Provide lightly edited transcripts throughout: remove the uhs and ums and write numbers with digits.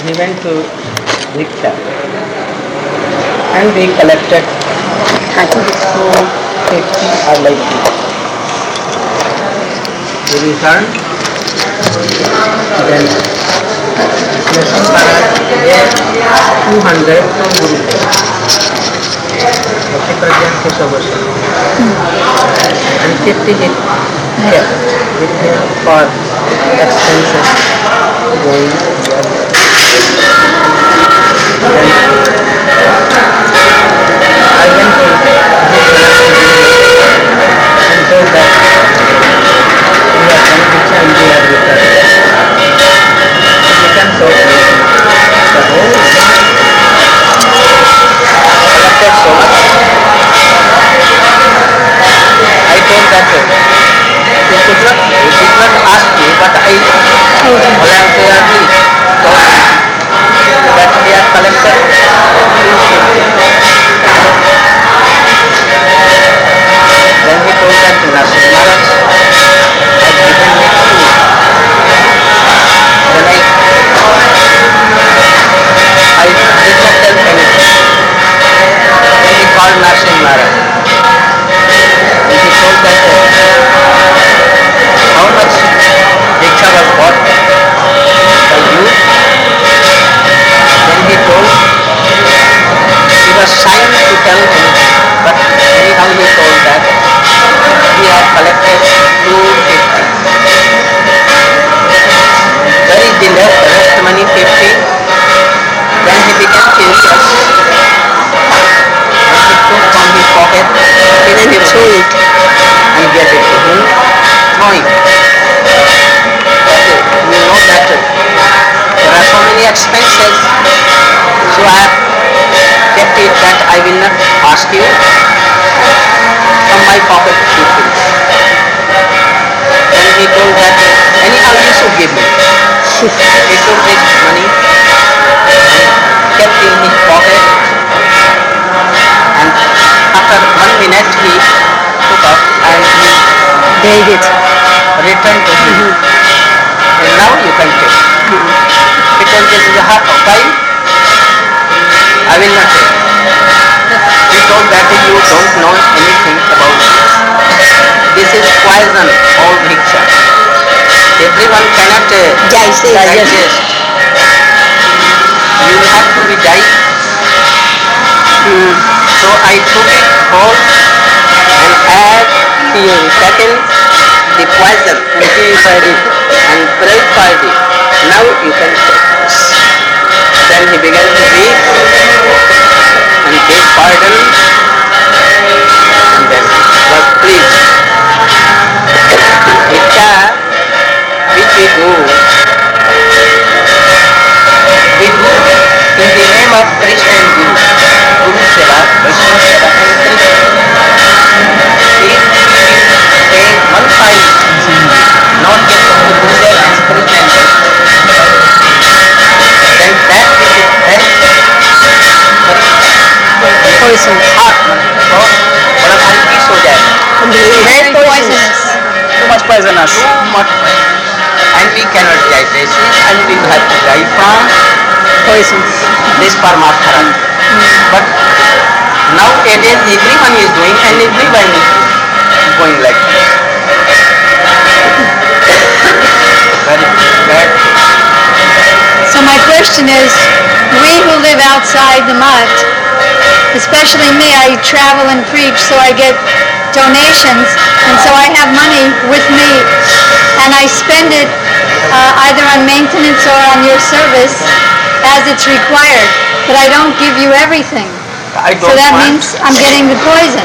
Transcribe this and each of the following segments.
he went to Riksha and they collected 250 or like this. They returned, then Narasimha Maharaj gave 200 to Guru. Bhakti Pragyan Keshavasya. And 50 he kept with him for expenses going here. Then I went to and told that we have done Diksha and we have returned. It became so easy. The whole collected so much. I told that you did not ask me, but I voluntarily told that we have collected 250. Then he told that Narasimha Maharaj had given me 2. Then I did not tell anything. Then he called Narasimha Maharaj. And he told that how much Diksha was bought by you. Then he told, he was shy to tell anything, but anyhow he told that he had collected 250. Where is the rest money 50? Then he became curious and he took from his pocket 50 rupees and gave it to him, knowing that you know that there are so many expenses, so I have kept it that I will not ask you. From my pocket 2 rupees. Then he told that anyhow you should give me. He took this money and kept in his pocket, and after 1 minute he took up and he gave it, returned to him. And now you can take. He told this is a half of why? I will not take. He told that you don't know anything about this. This is poison, all Diksha. Everyone cannot digest. You have to be died. So I took it whole and add to your second the poison, purified it and purified it. Now you can take this. Then he began to weep and beg pardon and then was pleased. Diksha which we do in the name of Krishna and Guru. Guru Seva, Vaishnava Seva and Krishna. If we pay one time, not get from the Gurudev and Krishna and then that which is poison heart तो बड़ा भारी piece हो जाएगा. Very poisonous. Too much poisonous. And we cannot digest it and we have to die from Poisons. this Paramartha. But nowadays everyone is doing and everyone is going like this. Very bad. So my question is, we who live outside the mutt, especially me, I travel and preach, so I get donations, and so I have money with me, and I spend it either on maintenance or on your service as it's required, but I don't give you everything. So that means I'm getting the poison.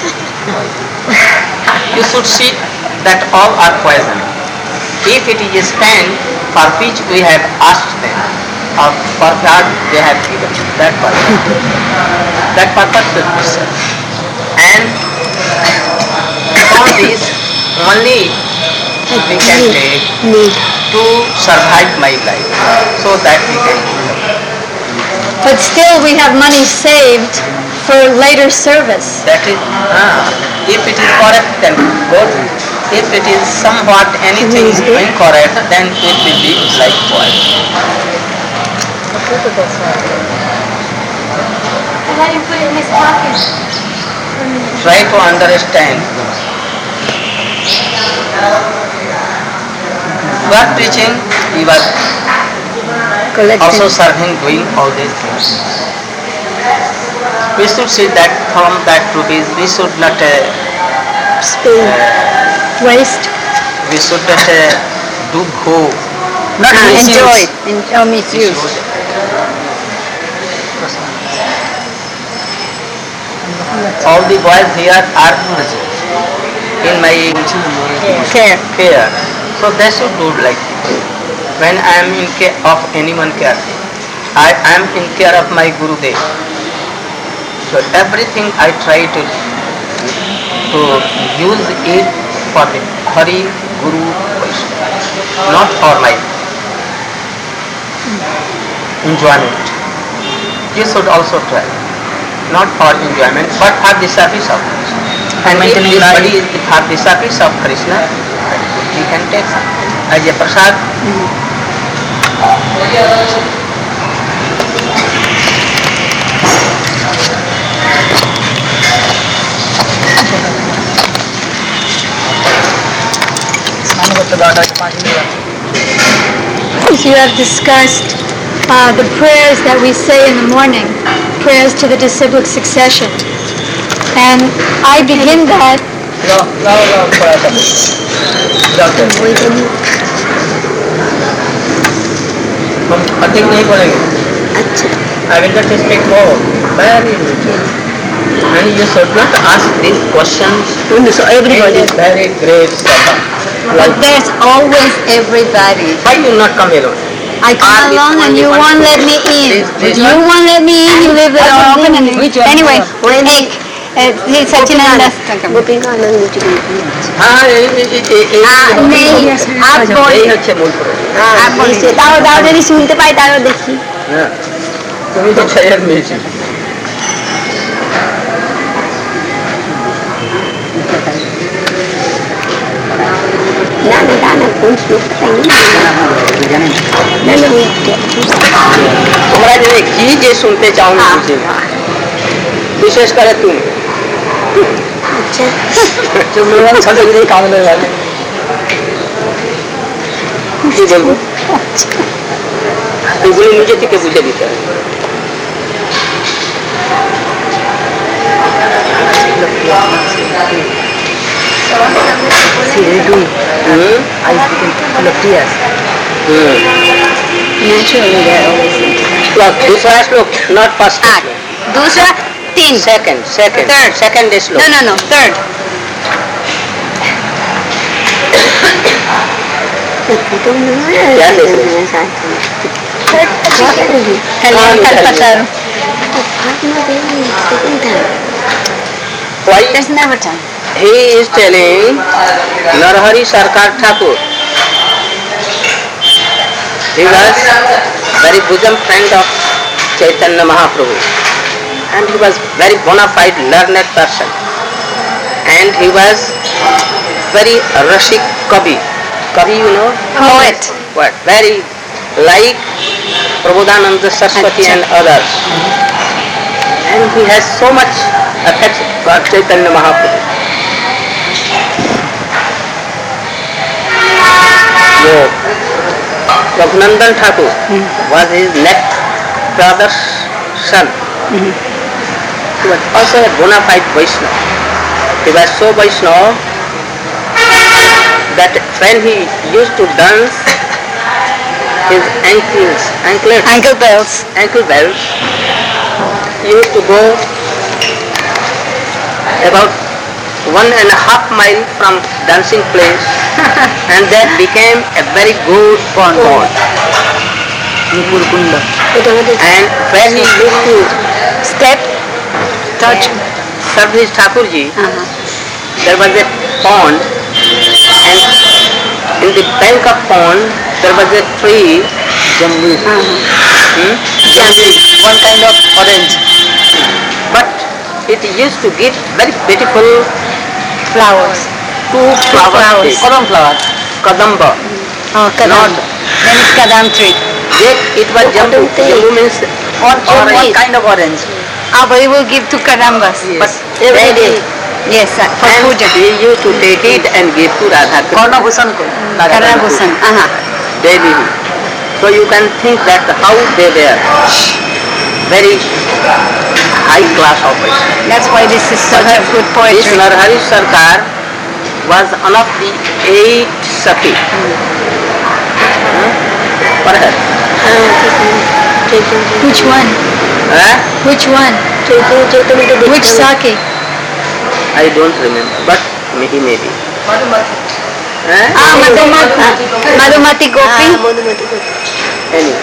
You should see that all are poison. If it is spent for which we have asked them, or for God they have given, that purpose should be served. And from this only we can take to survive my life, so that we can live. But still we have money saved for later service. That is, if it is correct then good. If it is somewhat anything incorrect, then it will be like poison. Let him put it in his pocket. Try to understand. You are preaching, you are also serving, doing all these things. We should see that from that rupees, we should not Waste. we should not do go, not Enjoy. misuse. Or misuse. All the boys here are in my care. So they should do like this. When I am in care of anyone care, I am in care of my Gurudev. So everything I try to use it for the Hari Guru Vaishnava, not for my enjoyment. You should also try, not for enjoyment, but for the service of Krishna. And if this body is for the service of Krishna, he can take some as a prasad. You have discussed the prayers that we say in the morning, prayers to the disciplic succession. And I begin that. अधिक नहीं बोलेंगे. I will not speak more. Very little. And you should not ask these questions. So everybody. It is very great Sabha. But there's always everybody. Why you not come alone? I come along and you won't let me in. You won't let me in, you leave the door open and anyway, hey, Sachinanda. हाँ नहीं आप यही अच्छे मूल पर দাও দাও যদি শুনতে পাই তারও দেখি তুমি তো ছায়ার মেয়েছি তোমরা যদি কি যে শুনতে চাও না বিশেষ করে তুমি কামড়ে লাগে কি বলবো এগুলি নিজে থেকে বুঝে দিতে হবে Naturally they're always Look, दूसरा श्लोक not first दूसरा तीन second श्लोक No, third. क्या देख रहे कल्याण कल्पतरु. Why There's never time. he is telling Narahari Sarkar Thakur. He was very bosom friend of Chaitanya Mahaprabhu and he was very bona fide learned person and he was very Rashik Kavi, you know? Poet. What? Very like Prabodhananda Saraswati and others and he has so much affection for Chaitanya Mahaprabhu. Raghuనందন Thakur was his next brother's son. He was also a bona fide Vaishnava. He was so Vaishnava that when he used to dance, his Ankle bells. he used to go about 1.5 miles from dancing place and that became a very good pond. And when he used to Step. Touch. serve his Thakurji, there was a pond and in the bank of pond there was a tree. Jambu. One kind of orange. But it used to give very beautiful Flowers. two flowers. Kadam flower. Kadamba. Oh, kadam. Not- Then it's kadam tree. It was Jammu. Jammu means Or what kind of orange? but he will give to Kadambas. But Every day. Yes, for and puja. they used to take it and give to Radha Krishna. Karabhusan. Daily. So you can think that how they were very high class of it. That's why this is such a good This poetry. Narhari Sarkar was one of the 8 Sati. Perhaps. Which one? Which one? Which Saki? I don't remember, but he may be. Madhumati Gopi. Anyway.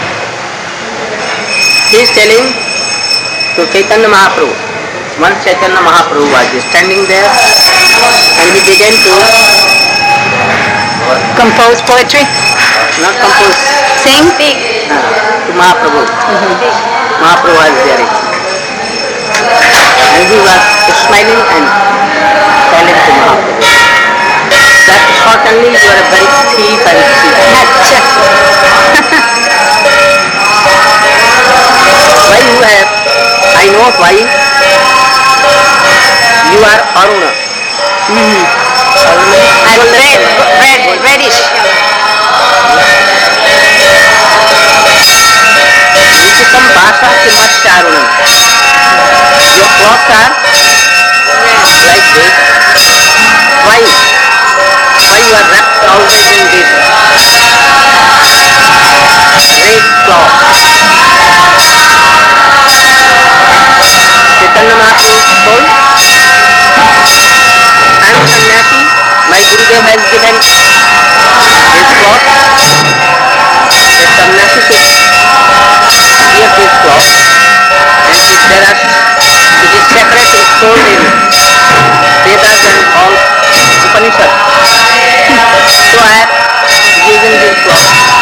He is telling to Chaitanya Mahaprabhu. Once Chaitanya Mahaprabhu was standing there and he began to Compose poetry. not compose Sing. to Mahaprabhu. Mahaprabhu was there. And he was smiling and telling to Mahaprabhu that certainly you are a very thief and thief. Acha. Why you have? I know why. You are Aruna. And reddish. Nikitam Bhasha Kimat Aruna. Your clothes are like this. Why? Why you are wrapped out in this red cloth? Chaitanya Mahaprabhu told, I am sannyasi, my Gurudev has given his cloth. A sannyasi should wear this cloth, and there are, it is separate, is told in Vedas and all Upanishads. So I am using this cloth.